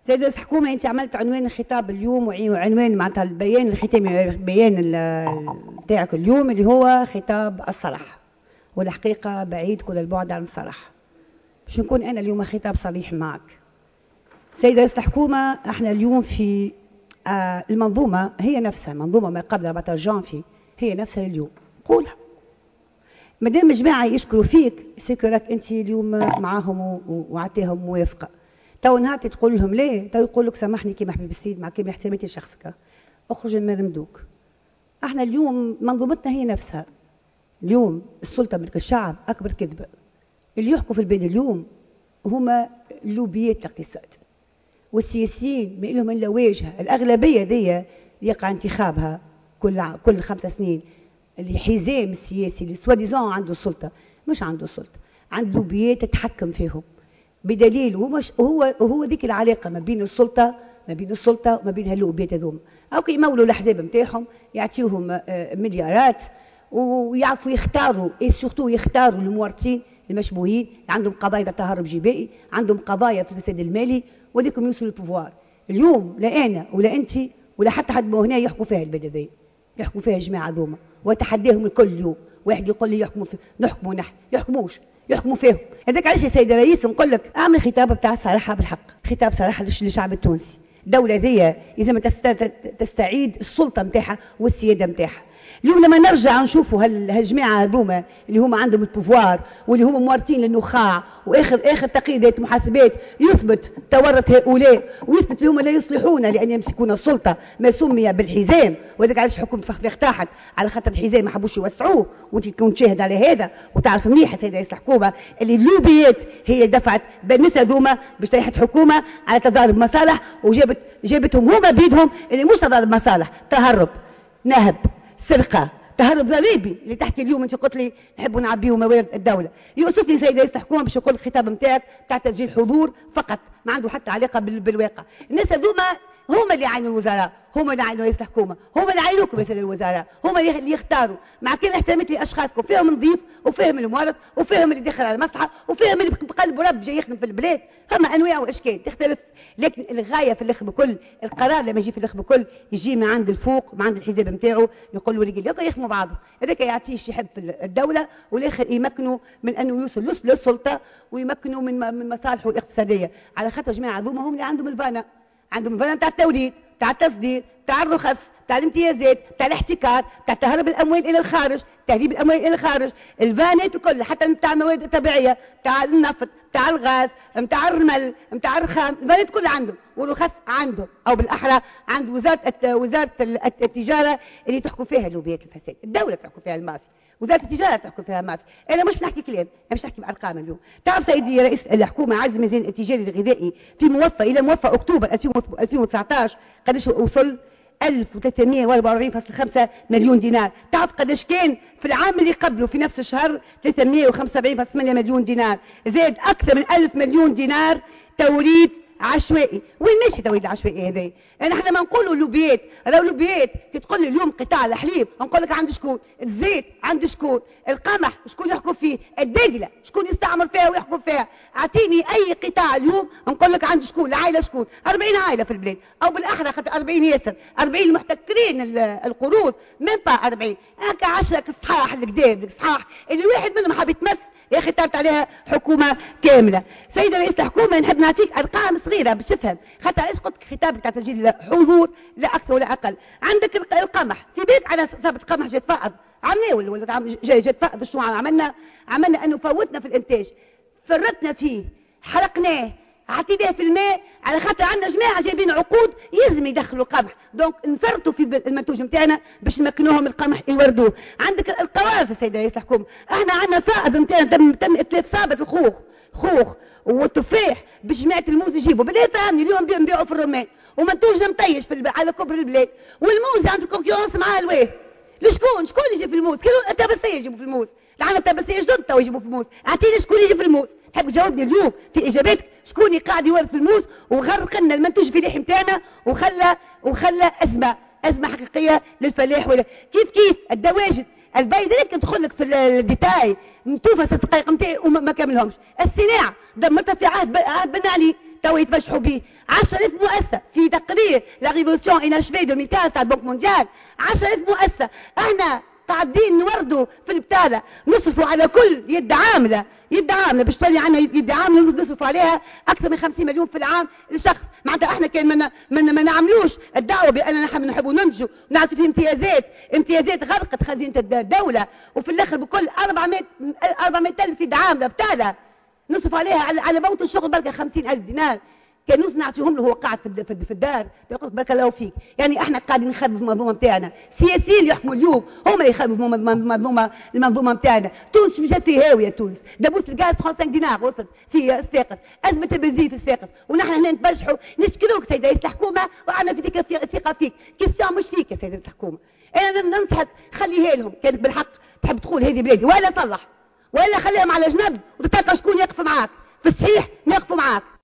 سيد رئيس الحكومة، أنت عملت عنوان الخطاب اليوم وعنوان معناتها البيان الختامي، بيان نتاعك اليوم اللي هو خطاب الصراحة، والحقيقة بعيد كل البعد عن الصراحة. باش نكون أنا اليوم خطاب صريح معك سيد رئيس الحكومة. احنا اليوم في المنظومة هي نفسها، منظومة ما قبل 14 جانفي هي نفسها اليوم. قولها مادام جماعة يشكروا فيك سكرك أنت اليوم معاهم وعطيهم موافقة، تو نهار تقول لهم ليه، تو يقول لك سامحني كيما حبيب السيد مع كيما احتراماتي شخصك اخرج من مرمدوك. احنا اليوم منظومتنا هي نفسها. اليوم السلطة ملك الشعب أكبر كذبة. اللي يحكوا في البلاد اليوم هما لوبيات الاقتصاد، والسياسيين ما لهم الا واجهه. الاغلبيه دي يقع انتخابها كل 5 سنين. اللي حزام السياسي اللي سواديزون عنده السلطه، مش عنده السلطه، عنده لوبيات تتحكم فيهم بدليل هو ذيك العلاقه ما بين السلطه وما بين هاللوبيات هذوما. او يمولوا الاحزاب نتاعهم يعطيوهم مليارات ويعرفوا يختاروا سورتو يختاروا المورطين المشبوهين، عندهم قضايا تهرب جبائي، عندهم قضايا في الفساد المالي، وذيكم يوصلوا للبوفوار. اليوم لا انا ولا انت ولا حتى حد من هنا يحكوا فيها البلد هذه، يحكوا فيها الجماعه ذوما، واتحداهم الكل اليوم. واحد يقول لي نحكموا نحن يحكموش، يحكموا فيهم. هذاك علاش يا سيد الرئيس نقول لك اعمل خطاب بتاع الصراحه بالحق، خطاب صراحه للشعب التونسي. الدوله ذي لازم تستعيد السلطه نتاعها والسياده نتاعها. اليوم لما نرجع نشوفوا هالجماعه هذوما اللي هما عندهم البوفوار واللي هما موارتين للنخاع، واخر تقرير محاسبات يثبت تورط هؤلاء ويثبت اللي هما لا يصلحون لان يمسكون السلطه، ما سمي بالحزام. وهذاك علاش حكومه فخفاخ طاحت على خاطر الحزام ما حبوش يوسعوه، وانت تكون تشاهد على هذا وتعرف مليح سيد رئيس الحكومه اللي اللوبيات هي دفعت بالنساء ذوما باش تريحت حكومه على تضارب مصالح، وجابتهم هما بيدهم اللي مش تضارب مصالح، تهرب، نهب، سرقه، تهرب ضريبي اللي تحكي اليوم انت قلت لي نحبوا نعبيوا موارد الدوله. يوصف لي سيد رئيس الحكومه باش يقول الخطاب نتاعك تاع تسجيل حضور فقط، ما عنده حتى علاقه بالواقع. الناس هذوما هما اللي يعينوا الوزراء، هما اللي يعينوا رئيس الحكومه، هما اللي يعينوكم يا سيد الوزراء، هما اللي يختاروا. مع كل احترامات لاشخاصكم، فيهم نظيف وفيهم المورد وفيهم اللي داخل على المصلحه وفيهم اللي بقلب ورب جاي يخدم في البلاد. هما انواع واشكال تختلف، لكن الغايه في الاخر بكل القرار لما يجي في الاخر بكل يجي من عند الفوق، من عند الحزب نتاعو، يقول له رجال يقدروا يخدموا بعضهم. هذاك يعطيه شي يحب في الدوله، والاخر يمكنوا من انه يوصل للسلطه ويمكنوا من مصالحه الاقتصاديه. على خاطر جماعه هذوما هم اللي عندهم الفانا، عندهم الفانا نتاع التوريد، تاع التصدير، تاع الرخص، تاع الامتيازات، تاع الاحتكار، تاع تهرب الاموال الى الخارج، تهريب الاموال الى الخارج، الفانات الكل، حتى نتاع المواد الطبيعيه، تاع النفط، تاع الغاز، نتاع الرمل، نتاع الرخام، الفانات كلها عندهم، والرخص عندهم، او بالاحرى عند وزاره التجاره اللي تحكم فيها لوبيات الفساد، الدوله تحكم فيها المافيا، وزاره التجاره تحكم فيها مافيا. انا مش نحكي كلام، انا مش نحكي بارقام اليوم. تعرف سيدي رئيس الحكومه عجز الميزان التجاري الغذائي في موفى الى موفى اكتوبر 2019 قداش وصل؟ 1344.5 مليون دينار. تعرف قداش كان في العام اللي قبله في نفس الشهر؟ 375.8 مليون دينار، زاد اكثر من 1000 مليون دينار توريد عشوائي. وين ماشي توريد العشوائي هذا؟ يعني احنا ما نقولوا لوبيات، لو لوبيات كي تقول لي اليوم قطاع الحليب نقول لك عند شكون؟ الزيت عند شكون؟ القمح شكون يحكم فيه؟ الدقله شكون يستعمر فيها ويحكم فيها؟ اعطيني اي قطاع اليوم نقول لك عند شكون؟ العائله شكون؟ 40 عائله في البلاد، او بالاحرى خاطر 40 ياسر، 40 المحتكرين القروض من با 40 هكا 10 صحاح الكذاب الصحاح اللي واحد منهم حاب يتمس يا اخي طارت عليها حكومه كامله. سيد رئيس الحكومه نحب نعطيك ارقام صغيره باش تفهم، خاطر علاش قلت خطابك تاع تسجيل حضور لا اكثر ولا اقل. عندك القمح في بالك على صابت قمح جات فائض عملناه ولا جات فائض شنو عملنا انه فوتنا في الانتاج، فرطنا فيه، حرقناه، عطيناه في الماء على خاطر عندنا جماعه جايبين عقود يلزم يدخلوا القمح، دونك نفرطوا في المنتوج نتاعنا باش نمكنوهم القمح يوردوه. عندك القوارص السيد رئيس الحكومه، احنا عندنا فائض نتاعنا تم اتلاف صابت الخوخ والتفاح بجماعه الموز يجيبوا بالله فهمني. اليوم نبيعوا في الرمان ومنتوجنا مطيش على كبر البلاد، والموز عنده كونكورونس معاه الواه. شكون يجي في الموز؟ كانوا التبسيه يجيبوا في الموز، العالم التبسيه جدد تو يجيبوا في الموز. اعطيني شكون يجي في الموز؟ تحب تجاوبني اليوم في اجاباتك شكون قاعد يورد في الموز وغرق لنا المنتوج في اللحم تاعنا وخلى ازمه حقيقيه للفلاح. ولا كيف الدواجن البايده لك ندخل لك في الديتاي نتوفى 6 دقائق نتاعي وما كاملهمش. الصناعه دمرتها في عهد بن علي، تو يتبجحوا به. 10,000 مؤسسه في تقرير لا ريفولوسيون اناشفي 2015 تاع البنك مونديال. 10,000 مؤسسه. احنا قاعدين نوردوا في البتاله، نصرفوا على كل يد عامله، يد عامله باش تولي عندنا يد عامله نصرفوا عليها اكثر من 50 مليون في العام لشخص. معناتها احنا كان ما نعملوش الدعوه باننا نحب نحبوا ننتجوا ونعطوا فيه امتيازات غرقت خزينه الدوله، وفي الاخر بكل 400,000 يد عامله بتاله نصرف عليها على موت الشغل بركه 50,000 دينار. كان نوص نعطيهم له هو قاعد في الدار يقول بارك الله فيك. يعني احنا قاعدين نخربوا في المنظومه نتاعنا، سياسيين اللي يحكموا اليوم هما اللي يخربوا في المنظومه نتاعنا. تونس مشات في هاويه، تونس دبوس الغاز 35 دينار وصلت في صفاقس، ازمه البنزين في صفاقس، ونحن هنا نتبجحوا. نشكروك سيد رئيس الحكومه وعندنا في ثقه فيك، كيسيون مش فيك يا سيد رئيس الحكومه. انا ننصحك خليها لهم، كانت بالحق تحب تقول هذه بلادي، ولا صلح ولا خليهم على جنب وتتلقى شكون يقف معاك في الصحيح نقفوا معاك.